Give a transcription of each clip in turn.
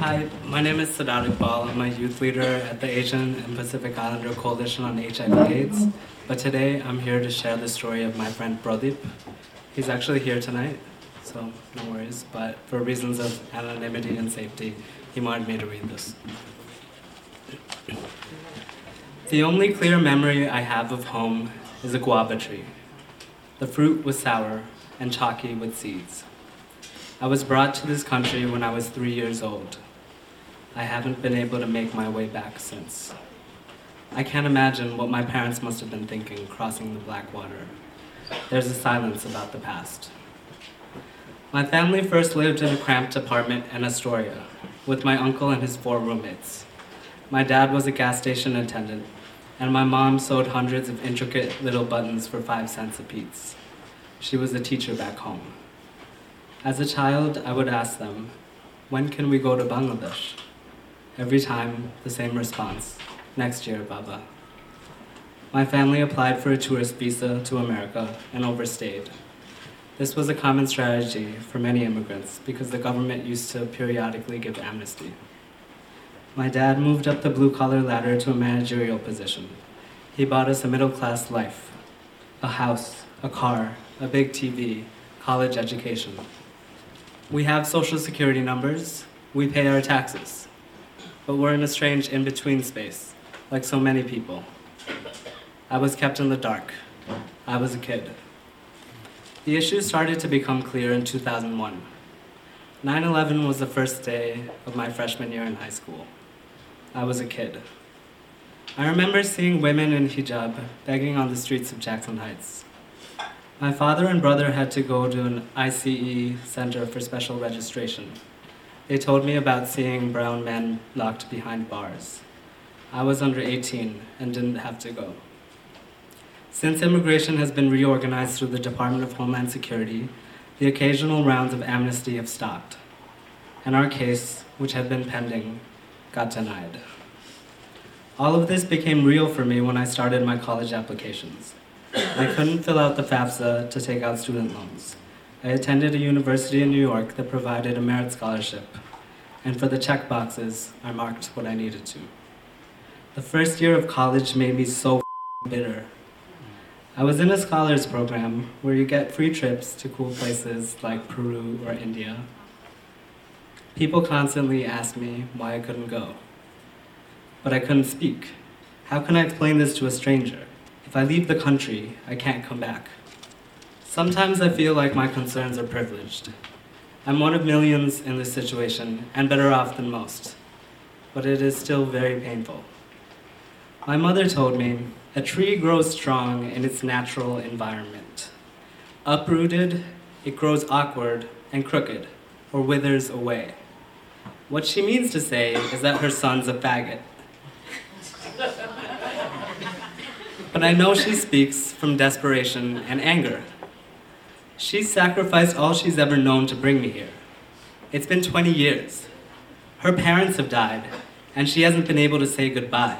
Hi, my name is Siddharth Iqbal. I'm a youth leader at the Asian and Pacific Islander Coalition on HIV/AIDS. But today I'm here to share the story of my friend Pradeep. He's actually here tonight, so no worries. But for reasons of anonymity and safety, he wanted me to read this. The only clear memory I have of home is a guava tree. The fruit was sour and chalky with seeds. I was brought to this country when I was 3 years old. I haven't been able to make my way back since. I can't imagine what my parents must have been thinking crossing the black water. There's a silence about the past. My family first lived in a cramped apartment in Astoria with my uncle and his 4 roommates. My dad was a gas station attendant, and my mom sewed hundreds of intricate little buttons for 5 cents apiece. She was a teacher back home. As a child, I would ask them, "When can we go to Bangladesh?" Every time, the same response, "Next year, Baba." My family applied for a tourist visa to America and overstayed. This was a common strategy for many immigrants because the government used to periodically give amnesty. My dad moved up the blue-collar ladder to a managerial position. He bought us a middle-class life, a house, a car, a big TV, college education. We have social security numbers, we pay our taxes, but we're in a strange in-between space, like so many people. I was kept in the dark. I was a kid. The issue started to become clear in 2001. 9/11 was the first day of my freshman year in high school. I was a kid. I remember seeing women in hijab begging on the streets of Jackson Heights. My father and brother had to go to an ICE Center for Special Registration. They told me about seeing brown men locked behind bars. I was under 18 and didn't have to go. Since immigration has been reorganized through the Department of Homeland Security, the occasional rounds of amnesty have stopped, and our case, which had been pending, got denied. All of this became real for me when I started my college applications. I couldn't fill out the FAFSA to take out student loans. I attended a university in New York that provided a merit scholarship, and for the check boxes, I marked what I needed to. The first year of college made me so bitter. I was in a scholars program where you get free trips to cool places like Peru or India. People constantly asked me why I couldn't go, but I couldn't speak. How can I explain this to a stranger? If I leave the country, I can't come back. Sometimes I feel like my concerns are privileged. I'm one of millions in this situation and better off than most, but it is still very painful. My mother told me, "A tree grows strong in its natural environment. Uprooted, it grows awkward and crooked, or withers away." What she means to say is that her son's a faggot. But I know she speaks from desperation and anger. She's sacrificed all she's ever known to bring me here. It's been 20 years. Her parents have died, and she hasn't been able to say goodbye.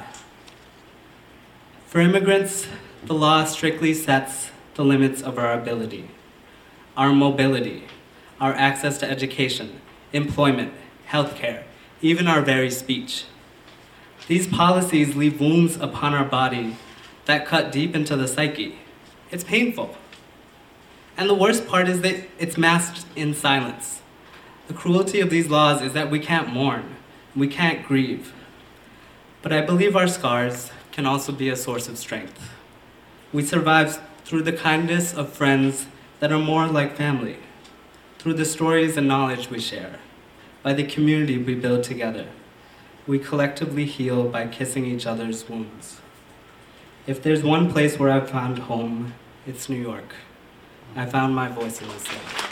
For immigrants, the law strictly sets the limits of our ability, our mobility, our access to education, employment, healthcare, even our very speech. These policies leave wounds upon our body that cut deep into the psyche. It's painful. And the worst part is that it's masked in silence. The cruelty of these laws is that we can't mourn, we can't grieve. But I believe our scars can also be a source of strength. We survive through the kindness of friends that are more like family, through the stories and knowledge we share, by the community we build together. We collectively heal by kissing each other's wounds. If there's one place where I've found home, it's New York. I found my voice in this city.